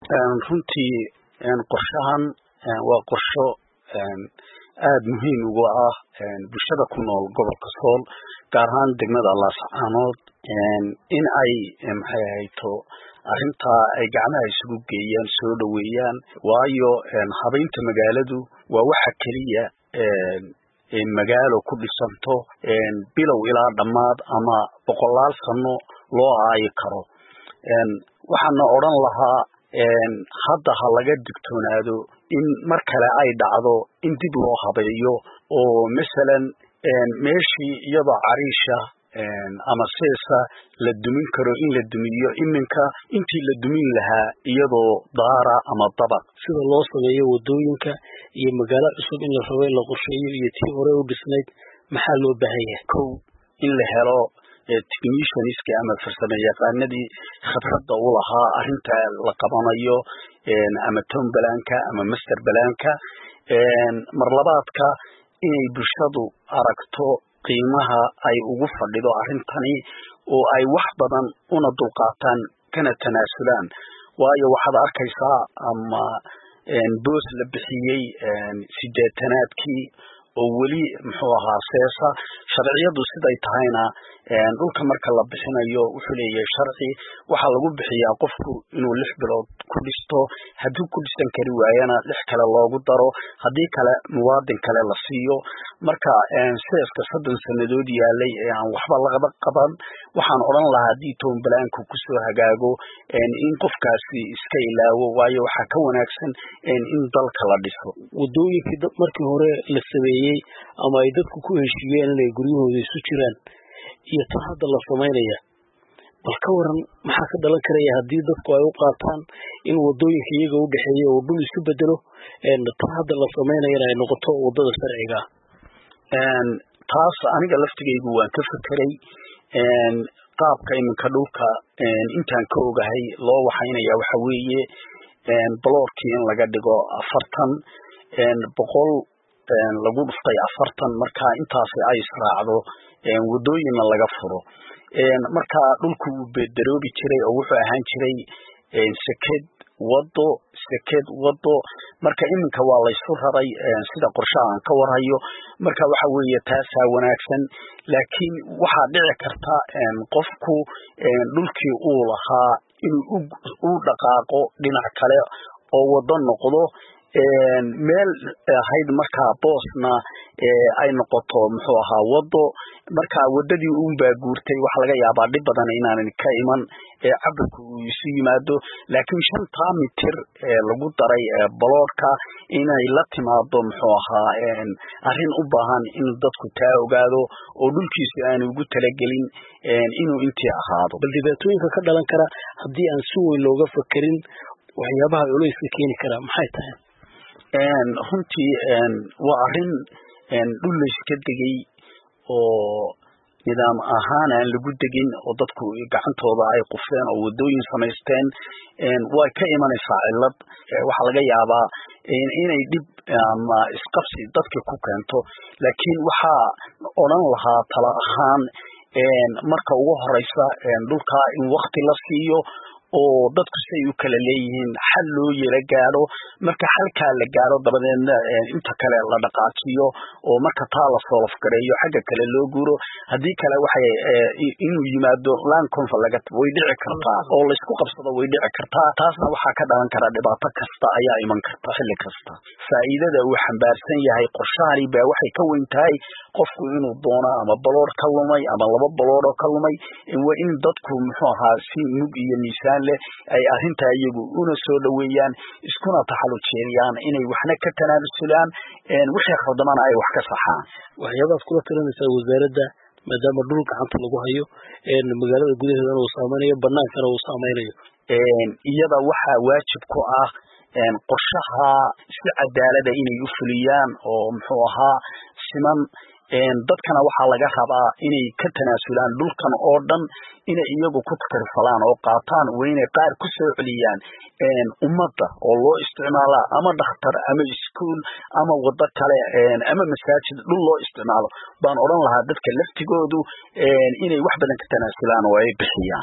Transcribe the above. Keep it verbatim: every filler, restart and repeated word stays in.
runtii qorshahan waa qorsho aad muhiim ugu ah bulshada ku nool gobolka Sool gaar ahaan degmada Laascaanood in ay maxay ahayto arinta ay gacmaha isugu geeyaan soo dhaweeyaan waayo habeynta magaaladu waa waxa kaliya ee magaalo ku dhisanto bilow ilaa dhamaad ama boqolaal sano loo aayi karo waxaan oran lahaa hadda ha laga digtoonaado in mar kale ay dhacdo in dib loo habeeyo oo midalan meeshii iyada cariisha ama seesa la dumin karo in la dumiyo iminka intii la dumin lahaa iyadoo daara ama dabaq sida loo sameeyo wadooyinka iyo magaalo cusub in la rabo la qorsheeyo iyo tii hore u dhisnayd maxaa loo baahan yahay kow in la helo technicianska ama farsamayaqaanadii khibradda u lahaa arinta la qabanayo ama town planka ama master planka mar labaadka inay bulshadu aragto qiimaha ay ugu fadhido arintani oo ay wax badan una dulqaataan kana tanaasulaan waayo waxaad arkaysaa ama boos la bixiyay sideetanaadkii oo weli muxuu ahaa seesa sharciyadu siday tahayna dhulka marka la bixinayo wuxuu leeyahay sharci waxa lagu bixiyaa qofku inuu lix bilood ku dhisto haddii ku dhisan kari waayana lix kale loogu daro haddii kale muwaadin kale la siiyo marka seeska soddon sanadood yaalay ee aan waxba laga qaban waxaan oran lahaa haddii town planku ku soo hagaago in qofkaasi iska ilaawo waayo waxa ka wanaagsan in dalka la dhiso wadooyinkii markii hore la sameeyay ama ay dadku ku heshiiyeen inay guryahooda isu jiraan iyo tan hadda la sameynaya bal ka waran maxaa ka dhalan karaya haddii dadku ay u qaataan in wadooyinka iyaga u dhaxeeyo oo dhul isu bedelo tan hadda la sameynaya ay noqoto wadada sharciga taas aniga laftigaygu waan ka fekeray qaabka iminka dhulka intaan ka ogahay loo waxaynaya waxa weeye bloorkii in laga dhigo afartan boqol lagu dhuftay afartan marka intaasi ay israacdo wadooyinna laga furo marka dhulku uu beedaroobi jiray oo wuxuu ahaan jiray seked wado seked wado marka iminka waa la isku raray sida qorshaha aan ka warhayo marka waxa weeye taasaa wanaagsan laakiin waxaa dhici karta qofku dhulkii uu lahaa inuu u dhaqaaqo dhinac kale oo wado noqdo meel ahayd markaa boosna ay noqoto muxuu ahaa wado marka wadadii uun baa guurtay waxa laga yaabaa dhib badan inaanan ka iman cabirku uu isu yimaado laakiin shantaa mitir lagu daray baloorka inay la timaado muxuu ahaa arrin u baahan in dadku taa ogaado oo dhulkiisa aan ugu talagelin inuu intii ahaado bal dhibaatooyinka ka dhalan kara haddii aan si weyn looga fakerin waxyaabaha culayska keeni kara maxay tahay runtii waa arrin dhul la iska degay oo nidaam ahaan aan lagu degin oo dadku gacantooda ay qufeen oo wadooyin samaysteen way ka imanaysaa cillad waxaa laga yaabaa inay dhib ama isqabsi dadka ku keento laakiin waxaa odhan lahaa tala ahaan marka ugu horeysa dhulka in waqti la siiyo oo dadku say u kala leeyihiin xal loo yara gaadho marka xalkaa la gaadho dabadeedna inta kale la dhaqaajiyo oo marka taa la soo lafgareeyo xagga kale loo guuro haddii kale waxay inuu yimaado land conflict way dhici kartaa oo la isku qabsado way dhici kartaa taasna waxaa ka dhalan kara dhibaato kasta ayaa iman karta xilli kasta faa'iidada uu xambaarsan yahay qorshahani baa waxay ka weyn tahay qofku inuu doono ama baloor ka lumay ama laba baloor oo ka lumay waa in dadku muxuu ahaa si mug iyo miisaan ay arinta iyagu una soo dhaweeyaan iskuna taxalujeeyaan inay waxna ka tanaasulaan wixii khaldamana ay wax ka saxaan waxyaabaad kula talinaysaa wasaaradda maadaama dhul gacanta lagu hayo magaalada gudaheedana uu saameynayo banaankana uu saameynayo iyada waxaa waajib ku ah qorshaha si cadaalada inay u fuliyaan oo muxuu ahaa siman dadkana waxaa laga rabaa inay ka tanaasulaan dhulkan oo dhan inay iyagu ku takarfalaan oo qaataan waa inay qaar ku soo celiyaan ummadda oo loo isticmaala ama dhakhtar ama iskuul ama wado kale ama masaajid dhul loo isticmaalo baan odhan lahaa dadka laftigoodu inay wax badan ka tanaasulaan oo ay bixiyaan